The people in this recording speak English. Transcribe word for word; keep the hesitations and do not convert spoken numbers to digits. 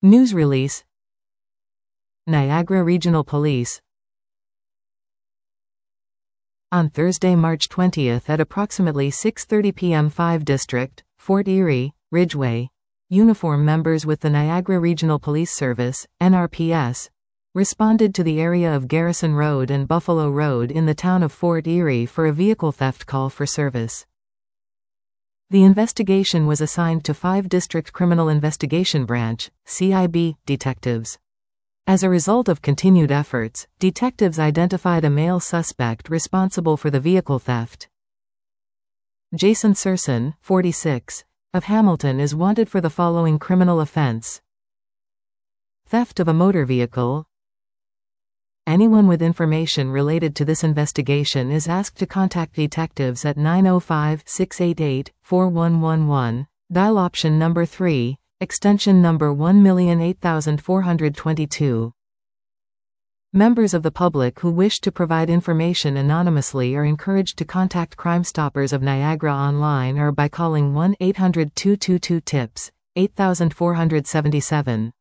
News release. Niagara Regional Police. On Thursday, March twentieth at approximately six thirty p m five District, Fort Erie, Ridgeway, uniform members with the Niagara Regional Police Service, N R P S, responded to the area of Garrison Road and Buffalo Road in the town of Fort Erie for a vehicle theft call for service. The investigation was assigned to five District Criminal Investigation Branch, C I B, detectives. As a result of continued efforts, detectives identified a male suspect responsible for the vehicle theft. Jason Serson, forty-six, of Hamilton is wanted for the following criminal offense: theft of a motor vehicle. Anyone with information related to this investigation is asked to contact detectives at nine oh five, six eight eight, four one one one, dial option number three, extension number one million eight thousand four hundred twenty-two. Members of the public who wish to provide information anonymously are encouraged to contact Crime Stoppers of Niagara online or by calling one eight hundred two two two TIPS, eight four seven seven.